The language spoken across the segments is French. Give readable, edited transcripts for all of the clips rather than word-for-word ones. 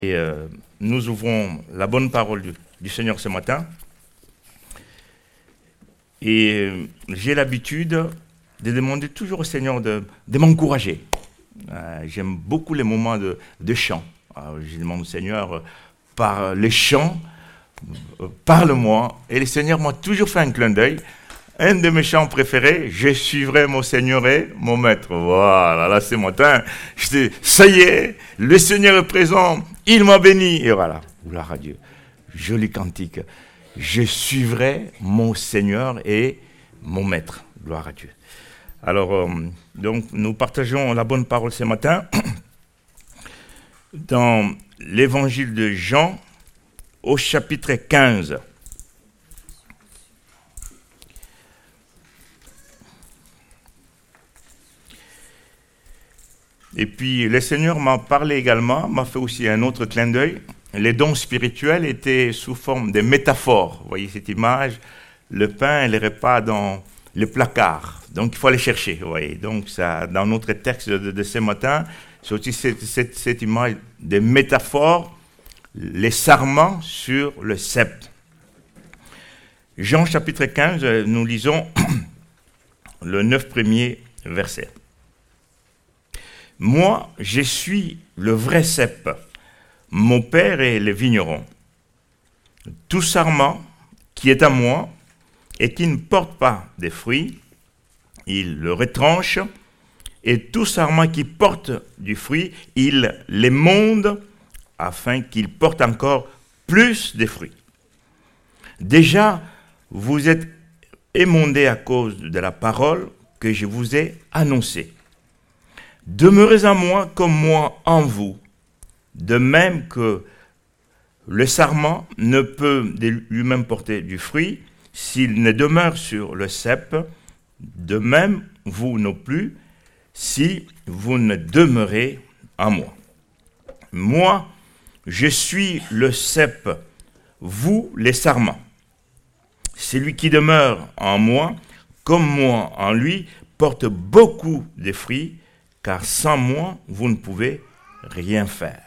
Et nous ouvrons la bonne parole du Seigneur ce matin. Et j'ai l'habitude de demander toujours au Seigneur de m'encourager. J'aime beaucoup les moments de chant. Alors, je demande au Seigneur, par les chants, parle-moi. Et le Seigneur m'a toujours fait un clin d'œil. Un de mes chants préférés, je suivrai mon Seigneur et mon Maître. Voilà, là ce matin, je dis, ça y est, le Seigneur est présent, il m'a béni. Et voilà, gloire à Dieu. Joli cantique. Je suivrai mon Seigneur et mon Maître. Gloire à Dieu. Alors, donc, nous partageons la bonne parole ce matin dans l'évangile de Jean au chapitre 15. Et puis, le Seigneur m'a parlé également, m'a fait aussi un autre clin d'œil. Les dons spirituels étaient sous forme de métaphores. Vous voyez cette image, le pain et les repas dans le placard. Donc, il faut aller chercher. Vous voyez. Donc, ça, dans notre texte de ce matin, c'est aussi cette image de métaphores, les sarments sur le cep. Jean chapitre 15, nous lisons le 9 premier verset. Moi, je suis le vrai cep. Mon père est le vigneron. Tout sarment qui est à moi et qui ne porte pas de fruits, il le retranche, et tout sarment qui porte du fruit, il l'émonde afin qu'il porte encore plus de fruits. Déjà, vous êtes émondés à cause de la parole que je vous ai annoncée. Demeurez en moi comme moi en vous, de même que le sarment ne peut lui-même porter du fruit s'il ne demeure sur le cep, de même vous non plus si vous ne demeurez en moi. Moi, je suis le cep, vous les sarments. Celui qui demeure en moi, comme moi en lui, porte beaucoup de fruits, car sans moi, vous ne pouvez rien faire.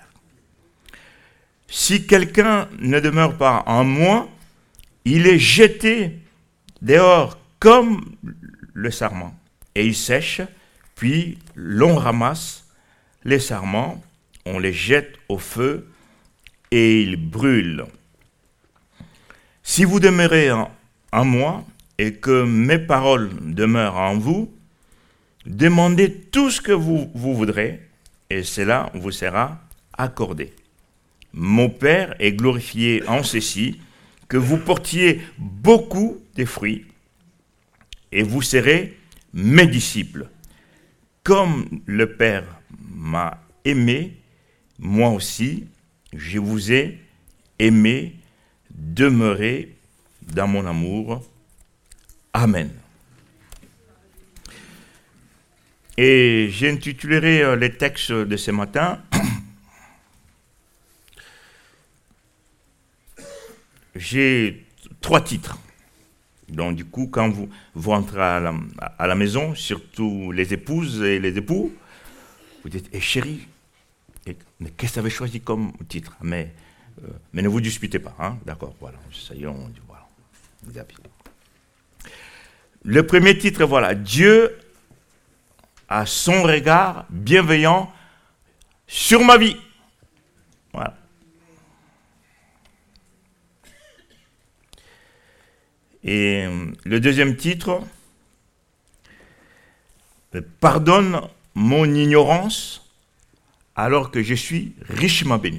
Si quelqu'un ne demeure pas en moi, il est jeté dehors comme le sarment, et il sèche, puis l'on ramasse les sarments, on les jette au feu, et ils brûlent. Si vous demeurez en moi, et que mes paroles demeurent en vous, demandez tout ce que vous voudrez, et cela vous sera accordé. Mon Père est glorifié en ceci, que vous portiez beaucoup de fruits, et vous serez mes disciples. Comme le Père m'a aimé, moi aussi, je vous ai aimé, demeurez dans mon amour. Amen. Et j'intitulerai les textes de ce matin j'ai 3 titres. Donc du coup, quand vous rentrez à la maison, surtout les épouses et les époux, vous dites, chérie, mais qu'est-ce que tu avais choisi comme titre? Mais ne vous disputez pas, hein? D'accord, voilà, ça y est, voilà. Le premier titre, voilà, Dieu a son regard bienveillant sur ma vie. Voilà. Et le deuxième titre, pardonne mon ignorance alors que je suis richement béni.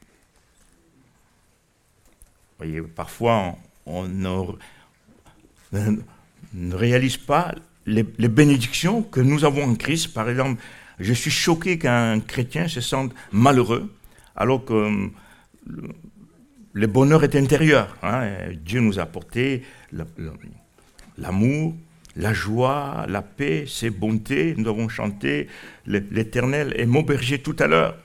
Vous voyez, parfois on ne réalise pas les bénédictions que nous avons en Christ. Par exemple, je suis choqué qu'un chrétien se sente malheureux alors que le bonheur est intérieur. Hein. Dieu nous a apporté l'amour, la joie, la paix, ses bontés. Nous avons chanté l'Éternel est mon berger tout à l'heure.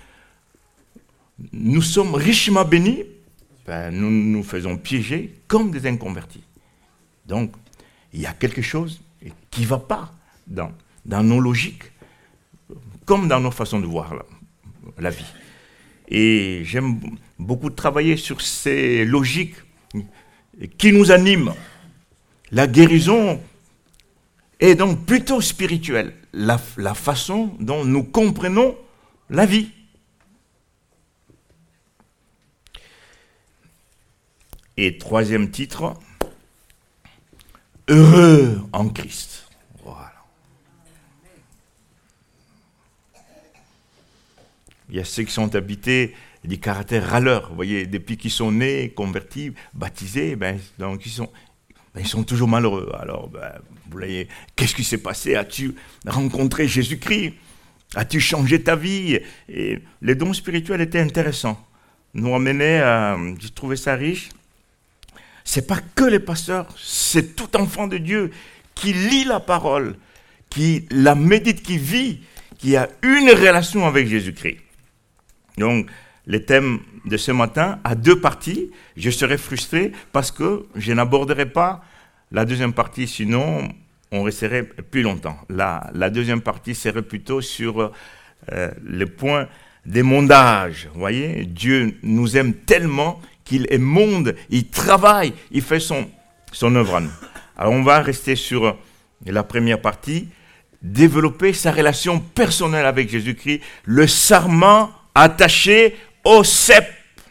Nous sommes richement bénis. Nous nous faisons piéger comme des inconvertis. Donc, il y a quelque chose qui ne va pas dans nos logiques, comme dans nos façons de voir la vie. Et j'aime beaucoup travailler sur ces logiques qui nous animent. La guérison est donc plutôt spirituelle, la façon dont nous comprenons la vie. Et troisième titre, heureux en Christ. Voilà. Il y a ceux qui sont habités des caractères râleurs. Vous voyez, depuis qu'ils sont nés, convertis, baptisés, donc ils sont toujours malheureux. Alors, vous voyez, qu'est-ce qui s'est passé? As-tu rencontré Jésus-Christ? As-tu changé ta vie? Et les dons spirituels étaient intéressants. Nous ramenaient à... J'ai trouvé ça riche. C'est pas que les pasteurs, c'est tout enfant de Dieu qui lit la parole, qui la médite, qui vit, qui a une relation avec Jésus-Christ. Donc, le thème de ce matin a deux parties. Je serais frustré parce que je n'aborderai pas la deuxième partie, sinon on resterait plus longtemps. La deuxième partie serait plutôt sur le point des mondages. Vous voyez, Dieu nous aime tellement qu'il est monde, il travaille, il fait son œuvre à nous. Alors on va rester sur la première partie, développer sa relation personnelle avec Jésus-Christ, le sarment attaché au cep.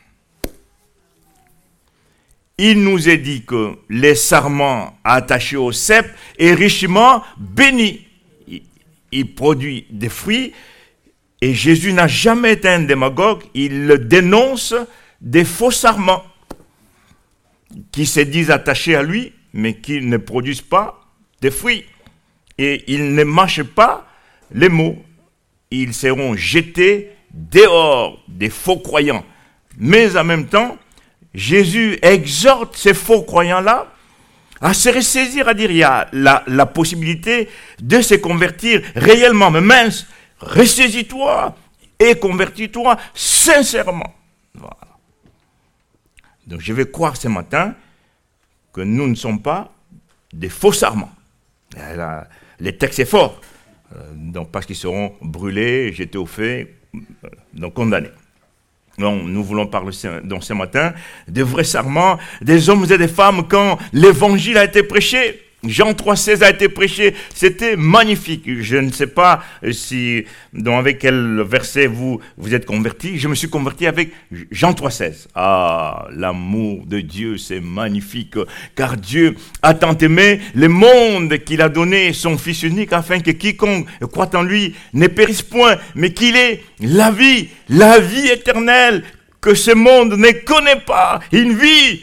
Il nous est dit que les sarments attachés au cep est richement béni. Il produit des fruits et Jésus n'a jamais été un démagogue, il le dénonce des faux sarments qui se disent attachés à lui, mais qui ne produisent pas de fruits. Et ils ne mâchent pas les mots. Ils seront jetés dehors des faux croyants. Mais en même temps, Jésus exhorte ces faux croyants-là à se ressaisir, à dire il y a la possibilité de se convertir réellement. Mais mince, ressaisis-toi et convertis-toi sincèrement. Voilà. Donc je vais croire ce matin que nous ne sommes pas des faux sarments. Le texte est fort, donc parce qu'ils seront brûlés, jetés au feu, donc condamnés. Donc nous voulons parler donc ce matin des vrais sarments, des hommes et des femmes quand l'évangile a été prêché. Jean 3,16 a été prêché, c'était magnifique. Je ne sais pas si, avec quel verset vous êtes convertis. Je me suis converti avec Jean 3,16. Ah, l'amour de Dieu, c'est magnifique, car Dieu a tant aimé le monde qu'il a donné son Fils unique, afin que quiconque croit en lui ne périsse point, mais qu'il ait la vie éternelle, que ce monde ne connaît pas, une vie.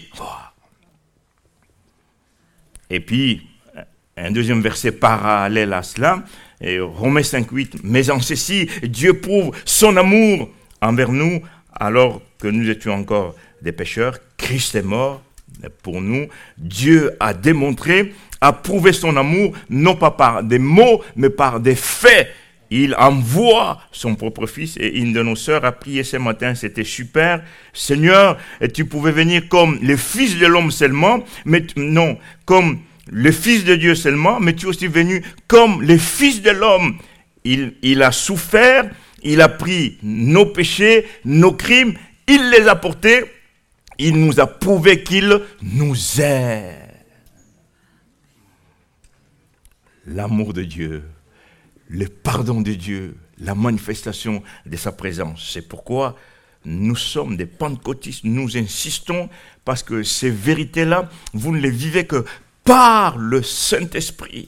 Et puis, un deuxième verset parallèle à cela, Romains 5,8, mais en ceci, Dieu prouve son amour envers nous, alors que nous étions encore des pécheurs. Christ est mort pour nous. Dieu a démontré, a prouvé son amour, non pas par des mots, mais par des faits. Il envoie son propre fils, et une de nos sœurs a prié ce matin, c'était super. Seigneur, tu pouvais venir comme le fils de l'homme seulement, mais non, comme le fils de Dieu seulement, mais tu es aussi venu comme le fils de l'homme. Il a souffert, il a pris nos péchés, nos crimes, il les a portés, il nous a prouvé qu'il nous aime. L'amour de Dieu, le pardon de Dieu, la manifestation de sa présence. C'est pourquoi nous sommes des pentecôtistes, nous insistons, parce que ces vérités-là, vous ne les vivez que par le Saint-Esprit.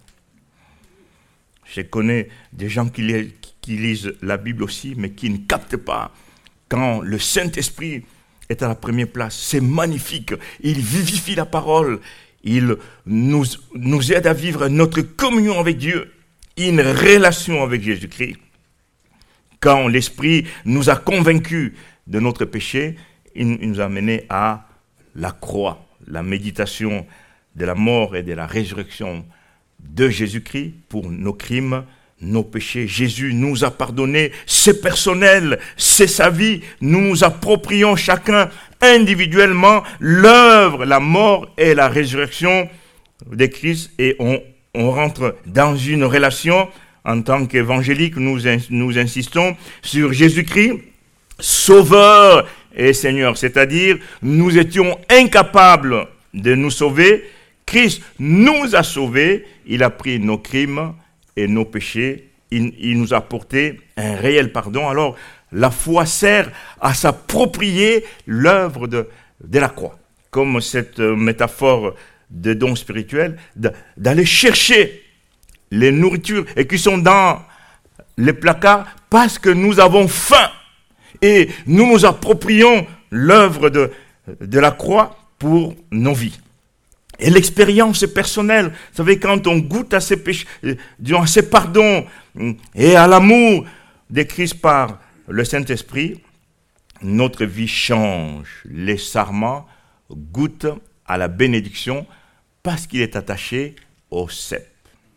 Je connais des gens qui lisent la Bible aussi, mais qui ne captent pas. Quand le Saint-Esprit est à la première place, c'est magnifique. Il vivifie la parole. Il nous aide à vivre notre communion avec Dieu, une relation avec Jésus-Christ. Quand l'Esprit nous a convaincus de notre péché, il nous a menés à la croix, la méditation de la mort et de la résurrection de Jésus-Christ pour nos crimes, nos péchés. Jésus nous a pardonné, c'est personnel, c'est sa vie. Nous nous approprions chacun individuellement l'œuvre, la mort et la résurrection de Christ, et on rentre dans une relation. En tant qu'évangélique, nous insistons sur Jésus-Christ Sauveur et Seigneur, c'est-à-dire nous étions incapables de nous sauver. Christ nous a sauvés, il a pris nos crimes et nos péchés, il nous a apporté un réel pardon. Alors la foi sert à s'approprier l'œuvre de la croix, comme cette métaphore de don spirituel, d'aller chercher les nourritures et qui sont dans les placards parce que nous avons faim et nous nous approprions l'œuvre de la croix pour nos vies. Et l'expérience personnelle, vous savez, quand on goûte à ces péchés, à ces pardons et à l'amour de Christ par le Saint-Esprit, notre vie change. Les sarments goûtent à la bénédiction parce qu'il est attaché au cep.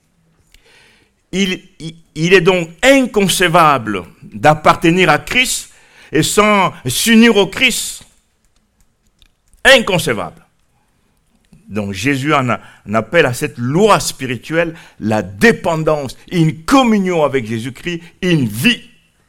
Il est donc inconcevable d'appartenir à Christ et sans s'unir au Christ. Inconcevable. Donc Jésus en appelle à cette loi spirituelle la dépendance, une communion avec Jésus-Christ, une vie.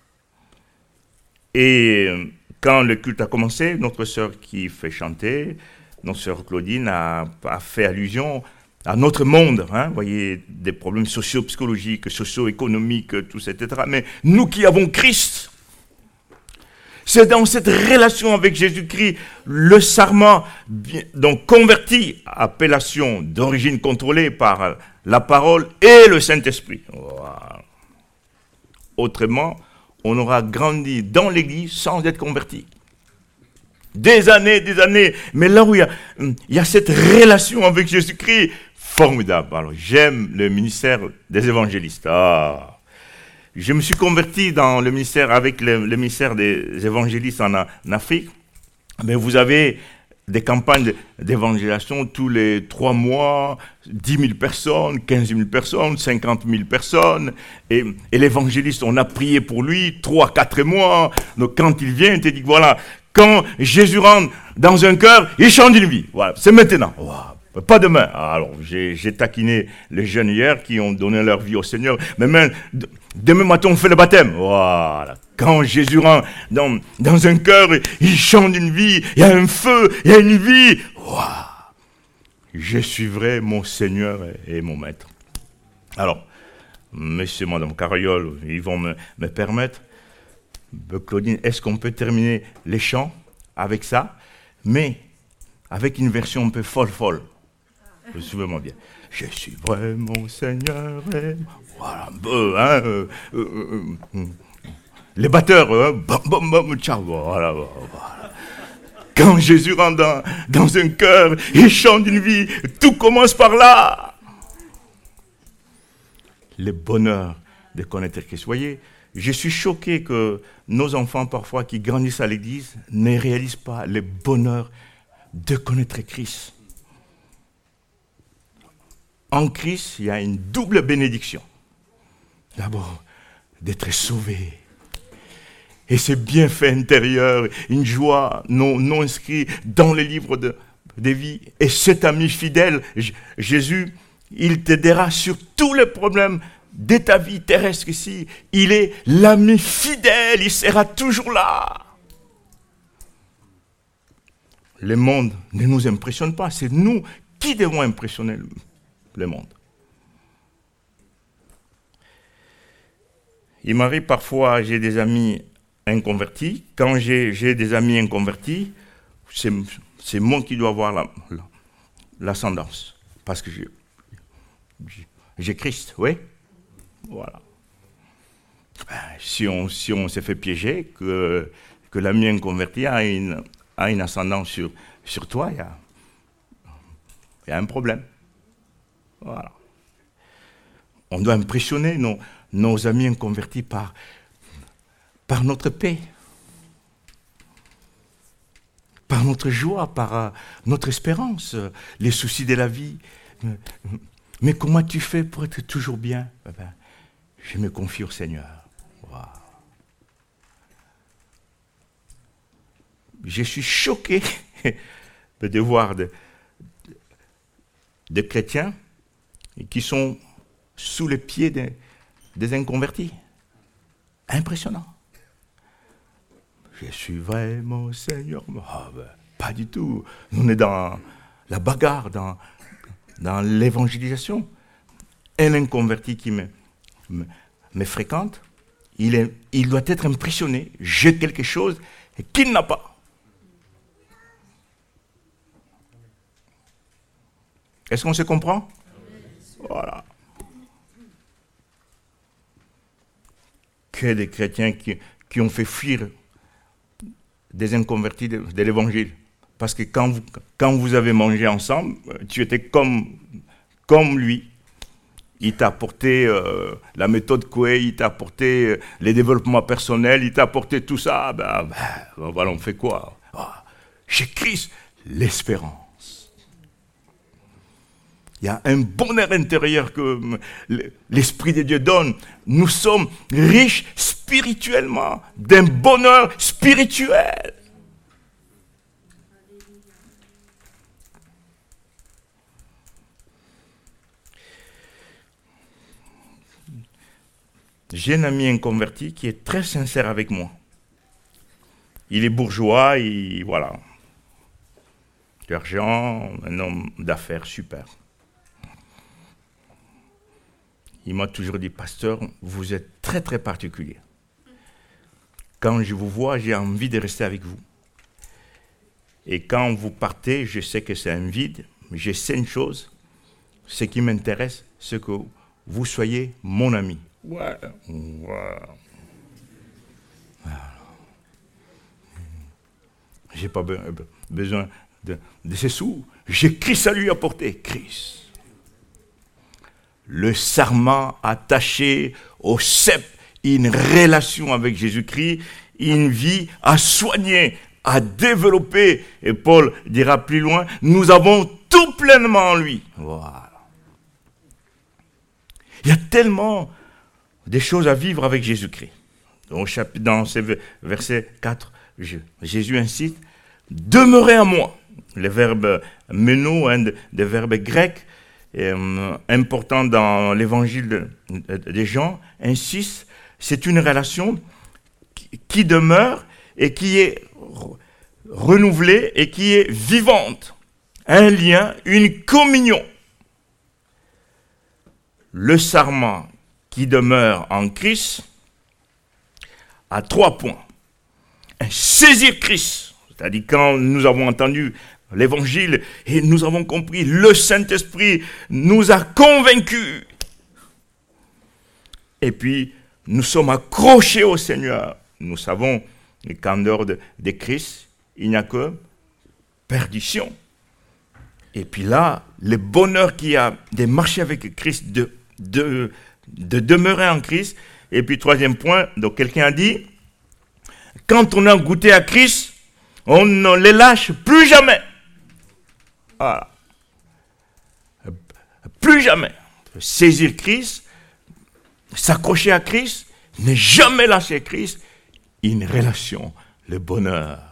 Et quand le culte a commencé, notre sœur qui fait chanter, notre sœur Claudine a fait allusion à notre monde, hein, vous voyez, des problèmes socio-psychologiques, socio-économiques, tout ça, etc. Mais nous qui avons Christ, c'est dans cette relation avec Jésus-Christ, le sarment, donc converti, appellation d'origine contrôlée par la parole et le Saint-Esprit. Wow. Autrement, on aura grandi dans l'Église sans être converti. Des années, mais là où il y a cette relation avec Jésus-Christ, formidable. Alors, j'aime le ministère des évangélistes. Je me suis converti dans le ministère avec le ministère des évangélistes en Afrique. Mais vous avez des campagnes d'évangélisation tous les 3 mois, 10 000 personnes, 15 000 personnes, 50 000 personnes. Et l'évangéliste, on a prié pour lui 3-4 mois. Donc quand il vient, il te dit voilà, quand Jésus rentre dans un cœur, il change une vie. Voilà, c'est maintenant. Wow. Pas demain. Alors, j'ai taquiné les jeunes hier qui ont donné leur vie au Seigneur. Mais même, demain matin, on fait le baptême. Voilà. Quand Jésus rentre dans un cœur, il change une vie. Il y a un feu, il y a une vie. Wow. Je suivrai mon Seigneur et mon Maître. Alors, monsieur, madame Carriole, ils vont me permettre. Claudine, est-ce qu'on peut terminer les chants avec ça, mais avec une version un peu folle. Suivez-moi bien. Je suis vraiment mon Seigneur. Voilà, les batteurs, ciao, voilà. Quand Jésus rentre dans un cœur, il chante une vie. Tout commence par là. Le bonheur de connaître Christ. Voyez, je suis choqué que nos enfants, parfois, qui grandissent à l'église, ne réalisent pas le bonheur de connaître Christ. En Christ, il y a une double bénédiction. D'abord, d'être sauvé. Et ce bienfait intérieur, une joie non inscrite dans les livres de vie. Et cet ami fidèle, Jésus, il t'aidera sur tous les problèmes de ta vie terrestre ici. Il est l'ami fidèle, il sera toujours là. Le monde ne nous impressionne pas, c'est nous qui devons impressionner le monde. Il m'arrive parfois, j'ai des amis inconvertis. Quand j'ai des amis inconvertis, c'est moi qui dois avoir l'ascendance. Parce que j'ai Christ, oui. Voilà. Si on s'est fait piéger, que l'ami inconverti a une ascendance sur toi, il y a un problème. Voilà. On doit impressionner nos amis inconvertis par notre paix, par notre joie, par notre espérance, les soucis de la vie. Mais comment tu fais pour être toujours bien? Je me confie au Seigneur. Wow. Je suis choqué de voir des chrétiens qui sont sous les pieds des inconvertis. Impressionnant. Je suis vraiment Seigneur. Pas du tout. Nous, on est dans la bagarre, dans l'évangélisation. Un inconverti qui me fréquente, il doit être impressionné. J'ai quelque chose qu'il n'a pas. Est-ce qu'on se comprend? Voilà. Que des chrétiens qui ont fait fuir des inconvertis de l'évangile. Parce que quand vous avez mangé ensemble, tu étais comme lui. Il t'a apporté la méthode Coué, il t'a apporté les développements personnels, il t'a apporté tout ça. Voilà, on fait quoi? Chez Christ, l'espérance. Il y a un bonheur intérieur que l'Esprit de Dieu donne. Nous sommes riches spirituellement, d'un bonheur spirituel. J'ai un ami inconverti qui est très sincère avec moi. Il est bourgeois, voilà. L'argent, un homme d'affaires super. Il m'a toujours dit, pasteur, vous êtes très très particulier. Quand je vous vois, j'ai envie de rester avec vous. Et quand vous partez, je sais que c'est un vide, mais je sais une chose, ce qui m'intéresse, c'est que vous soyez mon ami. Ouais. J'ai pas besoin de ces sous. J'ai Christ à lui apporter. Christ. Le sarment attaché au cep, une relation avec Jésus-Christ, une vie à soigner, à développer. Et Paul dira plus loin, nous avons tout pleinement en lui. Voilà. Il y a tellement des choses à vivre avec Jésus-Christ. Dans ce verset 4, Jésus incite, demeurez en moi. Le verbe meno, un des verbes grecs, important dans l'évangile des Jean, insiste, c'est une relation qui demeure et qui est renouvelée et qui est vivante. Un lien, une communion. Le sarment qui demeure en Christ a 3 points. Saisir Christ, c'est-à-dire quand nous avons entendu l'évangile et nous avons compris, le Saint-Esprit nous a convaincus. Et puis, nous sommes accrochés au Seigneur. Nous savons qu'en dehors de Christ, il n'y a que perdition. Et puis là, le bonheur qu'il y a de marcher avec Christ, de demeurer en Christ. Et puis, 3e point, donc quelqu'un a dit, quand on a goûté à Christ, on ne les lâche plus jamais. Voilà. Plus jamais. Saisir Christ, s'accrocher à Christ, ne jamais lâcher Christ, une relation, le bonheur.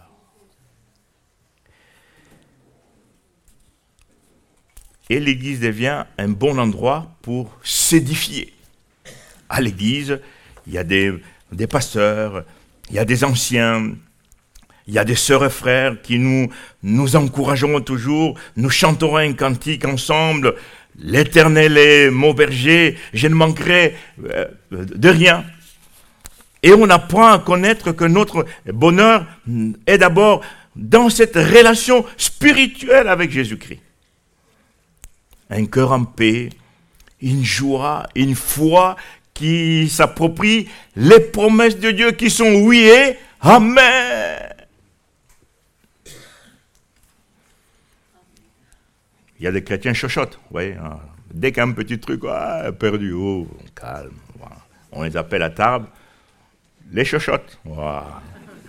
Et l'église devient un bon endroit pour s'édifier. À l'église, il y a des pasteurs, il y a des anciens, il y a des sœurs et frères qui nous encourageront toujours, nous chanterons un cantique ensemble, l'Éternel est mon berger, je ne manquerai de rien. Et on apprend à connaître que notre bonheur est d'abord dans cette relation spirituelle avec Jésus-Christ. Un cœur en paix, une joie, une foi qui s'approprie les promesses de Dieu qui sont oui et amen. Il y a des chrétiens chochottes, vous voyez. Dès qu'il y a un petit truc, perdu, calme. Voilà. On les appelle à table les chochottes. Voilà.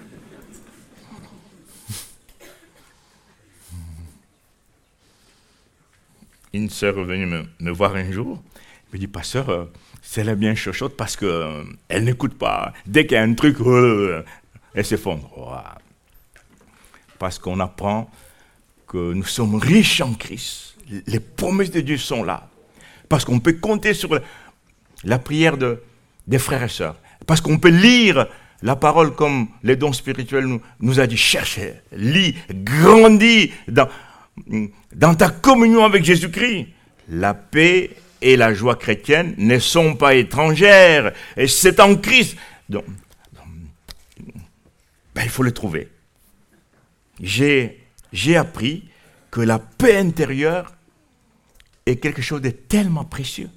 Une sœur est venue me voir un jour, elle me dit, pasteur, c'est la bien chochotte parce qu'elle n'écoute pas. Dès qu'il y a un truc, elle s'effondre. Voilà. Parce qu'on apprend que nous sommes riches en Christ. Les promesses de Dieu sont là. Parce qu'on peut compter sur la prière des frères et sœurs. Parce qu'on peut lire la parole, comme les dons spirituels nous a dit, cherche, lis, grandis dans ta communion avec Jésus-Christ. La paix et la joie chrétienne ne sont pas étrangères, et c'est en Christ. Donc, il faut le trouver. J'ai appris que la paix intérieure est quelque chose de tellement précieux.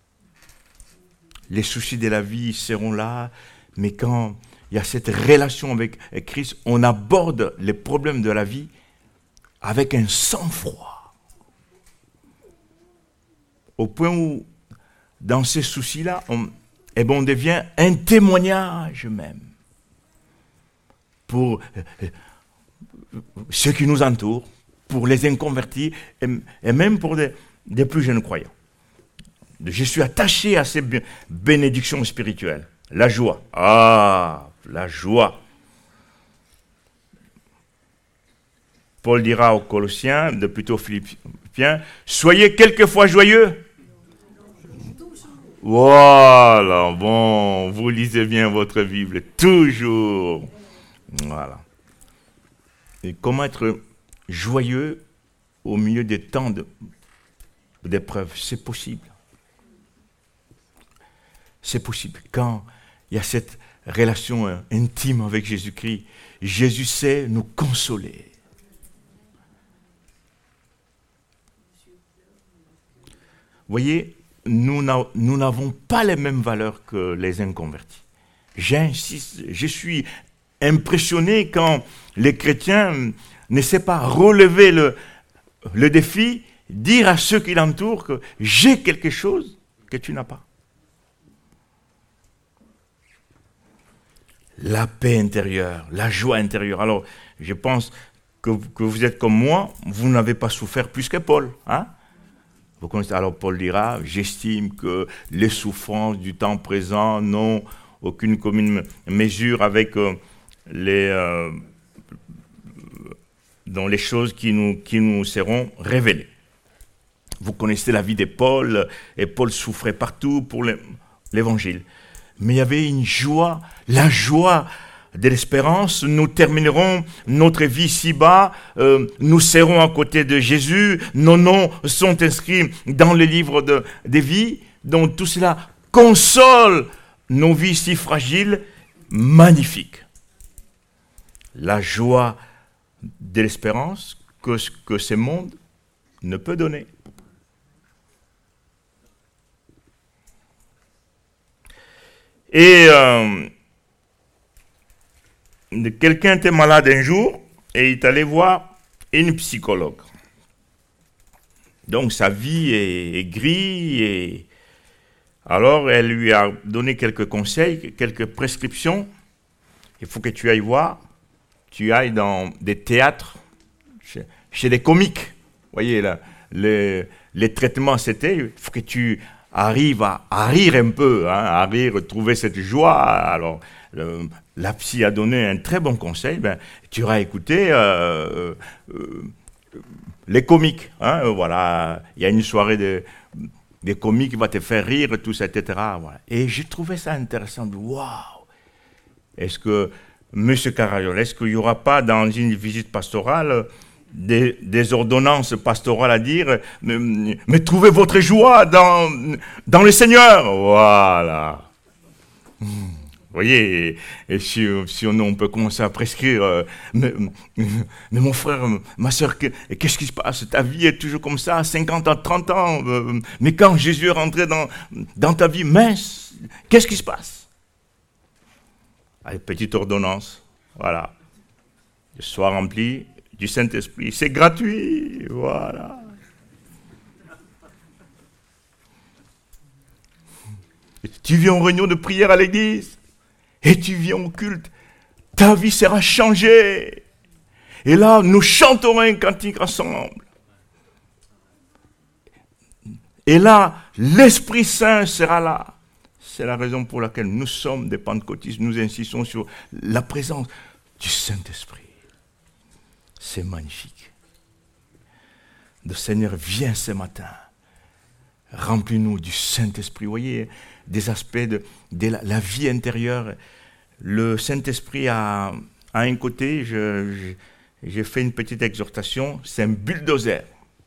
Les soucis de la vie seront là, mais quand il y a cette relation avec Christ, on aborde les problèmes de la vie avec un sang-froid. Au point où, dans ces soucis-là, on devient un témoignage même pour ceux qui nous entourent, pour les inconvertis et même pour des plus jeunes croyants. Je suis attaché à ces bénédictions spirituelles. La joie. Ah, la joie. Paul dira aux Colossiens, plutôt aux Philippiens, soyez quelquefois joyeux. Voilà, bon, vous lisez bien votre Bible, toujours. Voilà. Et comment être joyeux au milieu des temps d'épreuves, c'est possible. C'est possible. Quand il y a cette relation intime avec Jésus-Christ, Jésus sait nous consoler. Vous voyez, nous n'avons pas les mêmes valeurs que les inconvertis. J'insiste, je suis impressionné quand les chrétiens ne savent pas relever le défi, dire à ceux qui l'entourent que j'ai quelque chose que tu n'as pas. La paix intérieure, la joie intérieure. Alors, je pense que vous êtes comme moi, vous n'avez pas souffert plus que Paul. Hein? Vous connaissez, alors Paul dira, j'estime que les souffrances du temps présent n'ont aucune commune mesure avec dans les choses qui nous seront révélées. Vous connaissez la vie de Paul, et Paul souffrait partout pour l'évangile. Mais il y avait une joie, la joie de l'espérance. Nous terminerons notre vie ici-bas, nous serons à côté de Jésus, nos noms sont inscrits dans le livre des vies, donc tout cela console nos vies si fragiles, magnifiques. La joie de l'espérance que ce monde ne peut donner. Et quelqu'un était malade un jour et il est allé voir une psychologue. Donc sa vie est grise et alors elle lui a donné quelques conseils, quelques prescriptions. Il faut que tu ailles voir, tu ailles dans des théâtres, chez des comiques. Vous voyez là, les traitements c'était, il faut que tu arrive à rire un peu, hein, à rire, trouver cette joie. Alors, la psy a donné un très bon conseil. Tu iras écouter les comiques. Hein, voilà, il y a une soirée des comiques qui va te faire rire, tout ça, etc. Voilà. Et j'ai trouvé ça intéressant. Waouh! Est-ce que, M. Carayol, est-ce qu'il n'y aura pas dans une visite pastorale des ordonnances pastorales à dire, mais trouvez votre joie dans le Seigneur. Voilà. Vous voyez, et si on peut commencer à prescrire, mais mon frère, ma soeur, qu'est-ce qui se passe? Ta vie est toujours comme ça, 50 ans, 30 ans, mais quand Jésus est rentré dans ta vie, mince, qu'est-ce qui se passe? Allez, petite ordonnance, voilà. Sois rempli du Saint-Esprit. C'est gratuit, voilà. Tu viens en réunion de prière à l'église et tu viens au culte. Ta vie sera changée. Et là, nous chanterons un cantique ensemble. Et là, l'Esprit Saint sera là. C'est la raison pour laquelle nous sommes des pentecôtistes. Nous insistons sur la présence du Saint-Esprit. C'est magnifique. Le Seigneur vient ce matin. Remplis-nous du Saint-Esprit. Vous voyez, des aspects de la vie intérieure. le Saint-Esprit a un côté, j'ai fait une petite exhortation, c'est un bulldozer.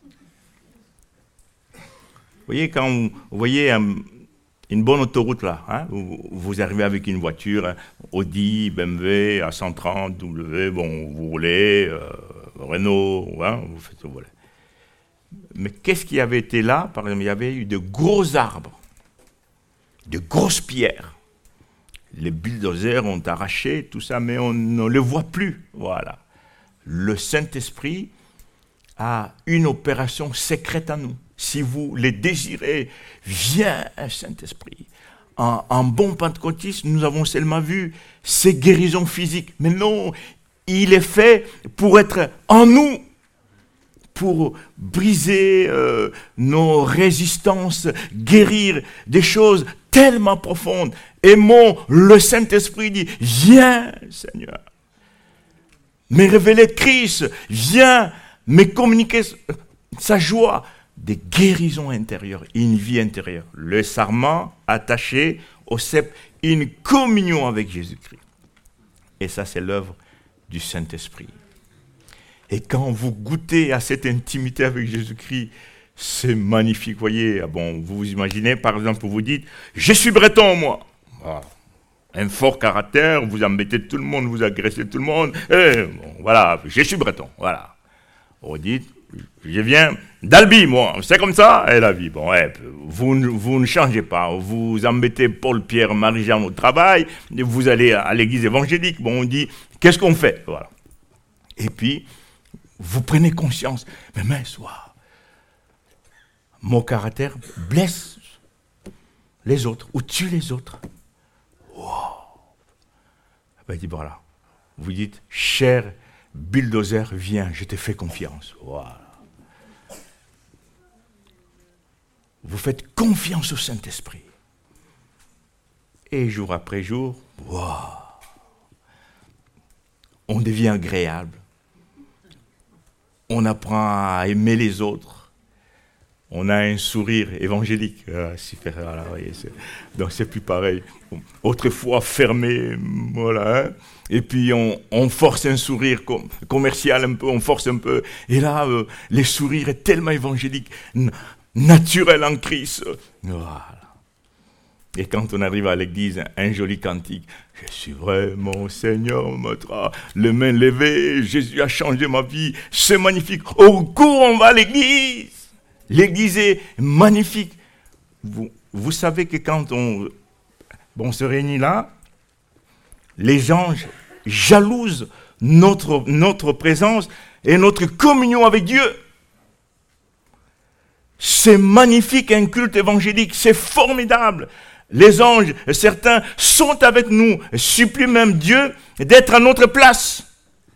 Vous voyez, quand vous voyez une bonne autoroute là, hein, vous arrivez avec une voiture, hein, Audi, BMW, A130, W, bon, vous roulez, Renault, hein, vous faites ce que vous voulez. Mais qu'est-ce qui avait été là? Par exemple, il y avait eu de gros arbres, de grosses pierres. Les bulldozers ont arraché tout ça, mais on ne le voit plus. Voilà. Le Saint-Esprit a une opération secrète en nous. Si vous les désirez, viens, Saint-Esprit. En bon pentecôtiste, nous avons seulement vu ces guérisons physiques. Mais non, il est fait pour être en nous, pour briser nos résistances, guérir des choses tellement profondes. Aimons, le Saint-Esprit dit, viens, Seigneur. Mais révéler Christ, viens, mais communiquer sa joie, des guérisons intérieures, une vie intérieure. Le sarment attaché au cep, une communion avec Jésus-Christ. Et ça, c'est l'œuvre du Saint-Esprit. Et quand vous goûtez à cette intimité avec Jésus-Christ, c'est magnifique. Vous voyez, bon, vous vous imaginez, par exemple, vous dites, je suis breton, moi. Voilà. Un fort caractère, vous embêtez tout le monde, vous agressez tout le monde. Et bon, voilà, je suis breton. Voilà. Vous dites, je viens d'Albi, moi. C'est comme ça, et la vie. Bon, ouais, vous ne changez pas. Vous embêtez Paul, Pierre, Marie-Jean au travail. Vous allez à l'église évangélique. Bon, on dit, qu'est-ce qu'on fait? Voilà. Et puis, vous prenez conscience. Mais mince, mon caractère blesse les autres ou tue les autres. Wow. Ben, il dit, voilà. Vous dites, cher bulldozer, viens, je te fais confiance. Voilà. Vous faites confiance au Saint-Esprit. Et jour après jour, wow, on devient agréable. On apprend à aimer les autres. On a un sourire évangélique. Super, voilà, donc c'est plus pareil. Autrefois fermé, voilà. Hein. Et puis on force un sourire commercial un peu, on force un peu. Et là, les sourires est tellement évangélique, naturel en Christ. Voilà. Et quand on arrive à l'église, un joli cantique. Je suis vrai, mon Seigneur, les mains levées, Jésus a changé ma vie. C'est magnifique. Au cours, on va à l'église. L'église est magnifique. Vous savez que quand on se réunit là, les anges jalousent notre présence et notre communion avec Dieu. C'est magnifique, un culte évangélique, c'est formidable. Les anges, certains, sont avec nous, supplient même Dieu d'être à notre place.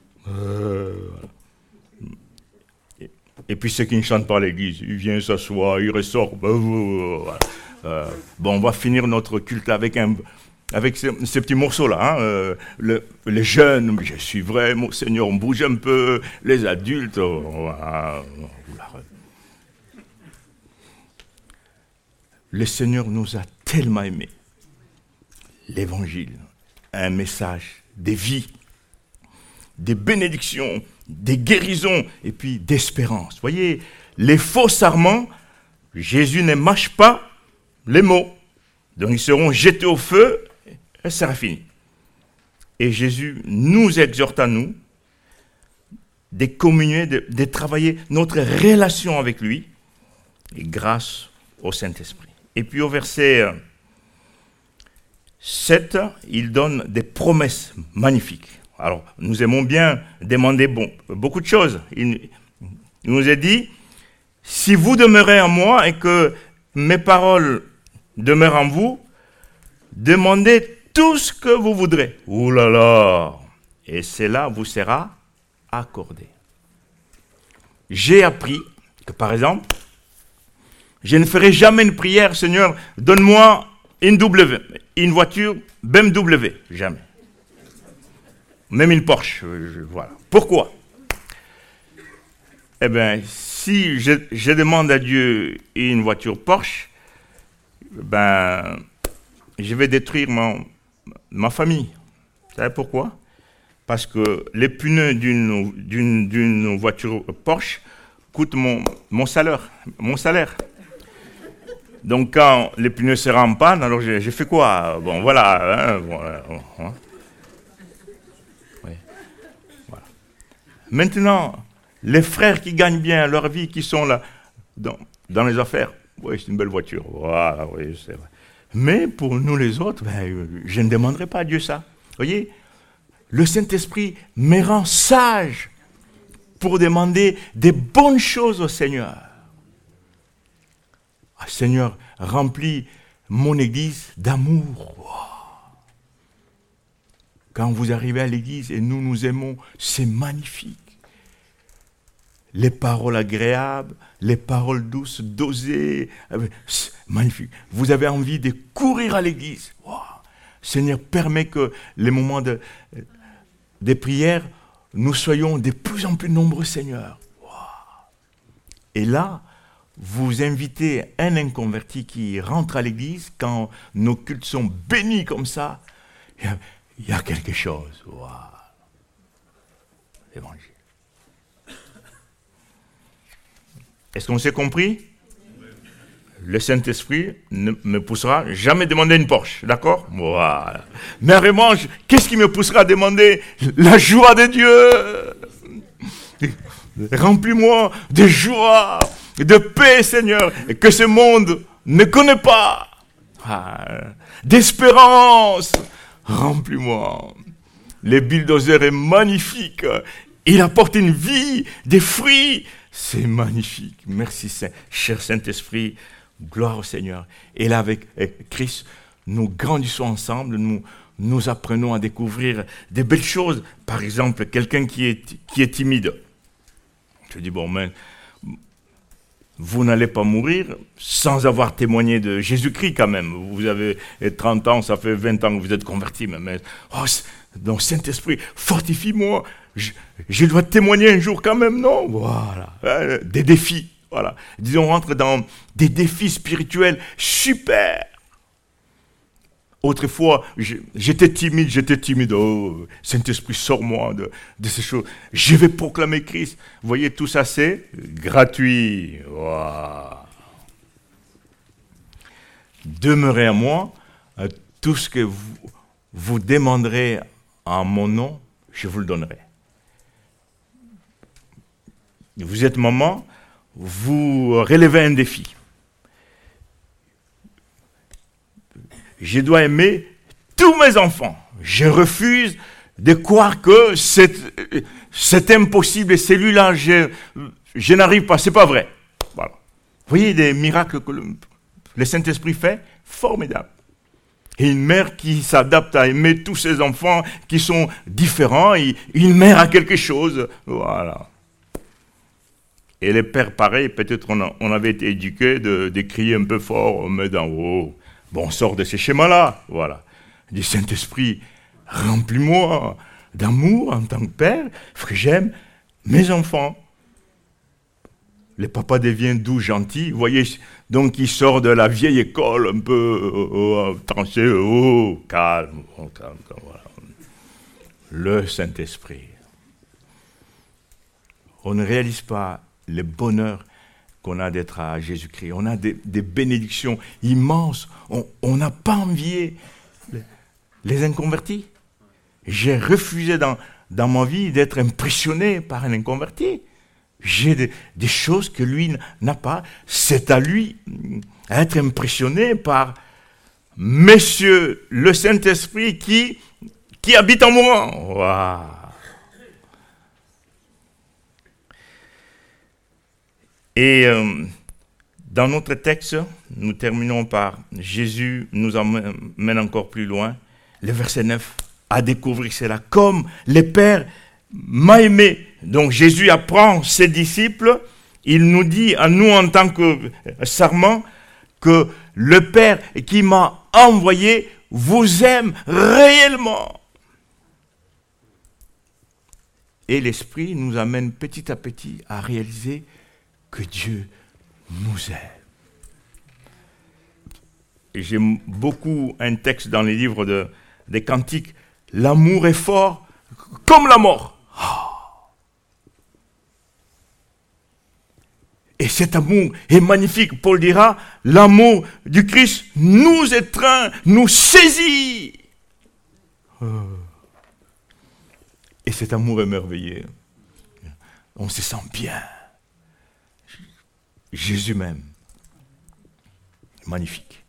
Et puis ceux qui ne chantent pas à l'église, ils viennent s'asseoir, ils ressortent. Bon, on va finir notre culte avec ces petits morceaux-là. Hein, les jeunes, je suis vrai, mon Seigneur, on bouge un peu. Les adultes, le Seigneur nous a tellement aimés. L'évangile, un message, des vies, des bénédictions, des guérisons et puis d'espérance. Voyez, les faux sarments, Jésus ne mâche pas les mots. Donc ils seront jetés au feu et ça sera fini. Et Jésus nous exhorte à nous de communier, de travailler notre relation avec lui et grâce au Saint-Esprit. Et puis au verset 7, il donne des promesses magnifiques. Alors, nous aimons bien demander beaucoup de choses. Il nous a dit, si vous demeurez en moi et que mes paroles demeurent en vous, demandez tout ce que vous voudrez. Ouh là là! Et cela vous sera accordé. J'ai appris que, par exemple, je ne ferai jamais une prière, Seigneur, donne-moi une voiture BMW. Jamais. Même une Porsche. Voilà. Pourquoi? Eh bien, si je demande à Dieu une voiture Porsche, je vais détruire ma famille. savez pourquoi? Parce que les pneus d'une voiture Porsche coûtent mon salaire. Donc quand les pneus seraient en panne, alors j'ai fait quoi? Bon, voilà. Oui. Voilà. Maintenant, les frères qui gagnent bien leur vie, qui sont là dans les affaires, oui, c'est une belle voiture. Voilà, oui, c'est vrai. Mais pour nous les autres, je ne demanderai pas à Dieu ça. Vous voyez, le Saint-Esprit me rend sage pour demander des bonnes choses au Seigneur. Ah, Seigneur, remplis mon église d'amour. Wow. Quand vous arrivez à l'église et nous aimons, c'est magnifique. Les paroles agréables, les paroles douces, dosées, c'est magnifique. Vous avez envie de courir à l'église. Wow. Seigneur, permets que les moments des prières, nous soyons de plus en plus nombreux, Seigneur. Wow. Et là, vous invitez un inconverti qui rentre à l'église, quand nos cultes sont bénis comme ça, il y a quelque chose. Wow. L'évangile. Est-ce qu'on s'est compris? Le Saint-Esprit ne me poussera jamais à demander une Porsche, d'accord? Voilà. Mais vraiment, qu'est-ce qui me poussera à demander la joie de Dieu? Remplis-moi de joie, de paix, Seigneur, que ce monde ne connaît pas. D'espérance, remplis-moi. Le bulldozer est magnifique. Il apporte une vie, des fruits. C'est magnifique. Merci, cher Saint-Esprit. Gloire au Seigneur. Et là, avec Christ, nous grandissons ensemble, nous apprenons à découvrir des belles choses. Par exemple, quelqu'un qui est timide. Je dis, bon, mais vous n'allez pas mourir sans avoir témoigné de Jésus-Christ quand même. Vous avez 30 ans, ça fait 20 ans que vous êtes converti. Mais donc, Saint-Esprit, fortifie-moi. Je dois témoigner un jour quand même, non? Voilà. Des défis. Voilà. Disons, on rentre dans des défis spirituels super. Autrefois, j'étais timide. Oh, Saint-Esprit, sors-moi de ces choses. Je vais proclamer Christ. Vous voyez, tout ça, c'est gratuit. Wow. Demeurez à moi. Tout ce que vous demanderez en mon nom, je vous le donnerai. Vous êtes maman, vous relevez un défi. Je dois aimer tous mes enfants. Je refuse de croire que c'est impossible et celui-là, je n'arrive pas. C'est pas vrai. Voilà. Vous voyez des miracles que le Saint-Esprit fait? Formidable. Et une mère qui s'adapte à aimer tous ses enfants qui sont différents, une mère a quelque chose. Voilà. Et les pères, pareil, peut-être on avait été éduqués de crier un peu fort, mais d'en haut. Bon, on sort de ces schémas-là, voilà. Du Saint-Esprit, remplis-moi d'amour en tant que père, que j'aime mes enfants. Le papa devient doux, gentil, vous voyez, donc il sort de la vieille école, un peu tranché, calme, voilà. Le Saint-Esprit. On ne réalise pas le bonheur qu'on a d'être à Jésus-Christ. On a des bénédictions immenses. On n'a pas envié les inconvertis. J'ai refusé dans ma vie d'être impressionné par un inconverti. J'ai des choses que lui n'a pas. C'est à lui à être impressionné par Monsieur le Saint-Esprit qui habite en moi. Wow. Et dans notre texte, nous terminons par Jésus nous emmène encore plus loin. Le verset 9, à découvrir cela. Comme le Père m'a aimé. Donc Jésus apprend ses disciples, il nous dit à nous en tant que serment que le Père qui m'a envoyé vous aime réellement. Et l'Esprit nous amène petit à petit à réaliser que Dieu nous aime. J'aime beaucoup un texte dans les livres des Cantiques, L'amour est fort comme la mort. Et cet amour est magnifique. Paul dira, l'amour du Christ nous étreint, nous saisit. Et cet amour est merveilleux. On se sent bien. Jésus m'aime. Magnifique.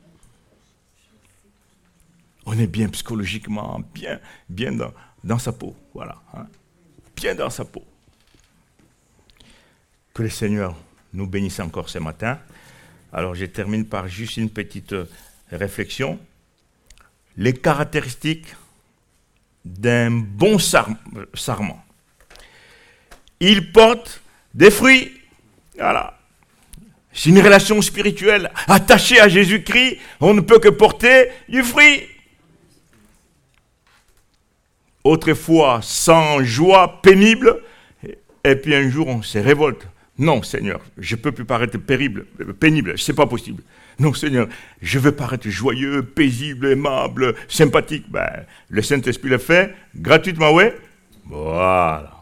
On est bien psychologiquement, bien dans sa peau. Voilà. Hein. Bien dans sa peau. Que le Seigneur nous bénisse encore ce matin. Alors je termine par juste une petite réflexion. Les caractéristiques d'un bon sarment. Il porte des fruits. Voilà. C'est une relation spirituelle. Attachée à Jésus-Christ, on ne peut que porter du fruit. Autrefois, sans joie, pénible, et puis un jour, on se révolte. Non, Seigneur, je ne peux plus paraître pénible, ce n'est pas possible. Non, Seigneur, je veux paraître joyeux, paisible, aimable, sympathique. Ben, le Saint-Esprit le fait gratuitement, oui. Voilà.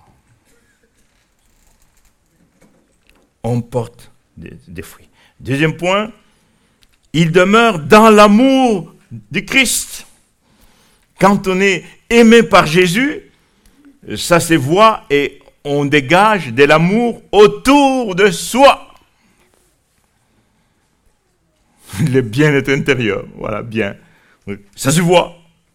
On porte des fruits. Deuxième point, il demeure dans l'amour du Christ. Quand on est aimé par Jésus, ça se voit et on dégage de l'amour autour de soi. Le bien-être intérieur, voilà, bien. Ça se voit.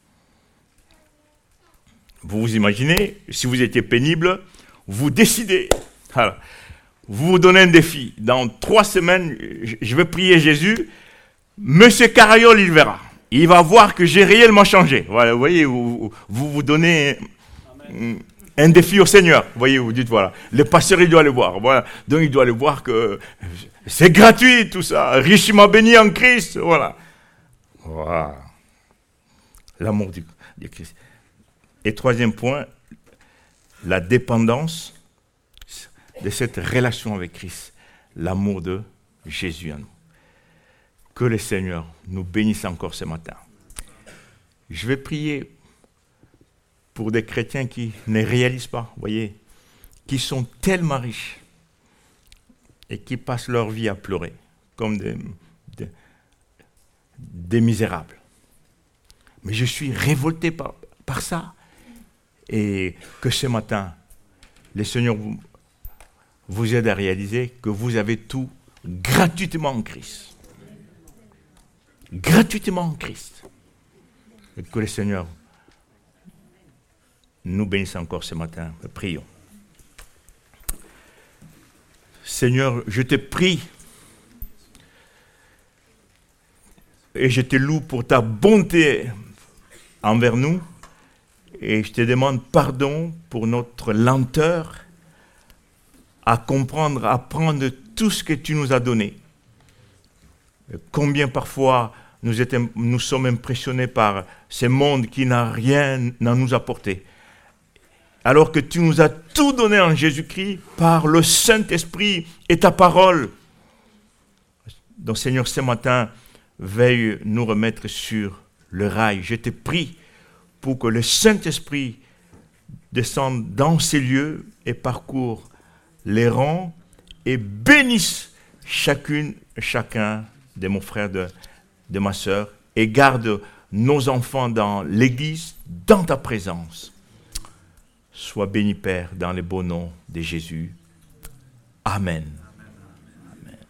Vous vous imaginez, si vous étiez pénible, vous décidez. Voilà. Vous vous donnez un défi. Dans 3 semaines, je vais prier Jésus. Monsieur Carayol, il verra. Il va voir que j'ai réellement changé. Voilà, vous voyez, vous donnez un défi au Seigneur. Vous voyez, vous dites, voilà, le pasteur, il doit le voir. Voilà. Donc, il doit le voir que c'est gratuit, tout ça. Richement béni en Christ. Voilà. Voilà. L'amour du Christ. Et troisième point, la dépendance de cette relation avec Christ. L'amour de Jésus en nous. Que le Seigneur nous bénisse encore ce matin. Je vais prier pour des chrétiens qui ne réalisent pas, vous voyez, qui sont tellement riches et qui passent leur vie à pleurer comme des misérables. Mais je suis révolté par ça. Et que ce matin, le Seigneur vous aide à réaliser que vous avez tout gratuitement en Christ. Gratuitement en Christ. Et que le Seigneur nous bénisse encore ce matin. Prions. Seigneur, je te prie et je te loue pour ta bonté envers nous et je te demande pardon pour notre lenteur à comprendre, à prendre tout ce que tu nous as donné. Combien parfois nous sommes impressionnés par ce monde qui n'a rien à nous apporter. Alors que tu nous as tout donné en Jésus-Christ par le Saint-Esprit et ta parole. Donc Seigneur, ce matin, veuille nous remettre sur le rail. Je te prie pour que le Saint-Esprit descende dans ces lieux et parcourt les rangs et bénisse chacun de mon frère, de ma sœur, et garde nos enfants dans l'Église, dans ta présence. Sois béni, Père, dans le beau nom de Jésus. Amen.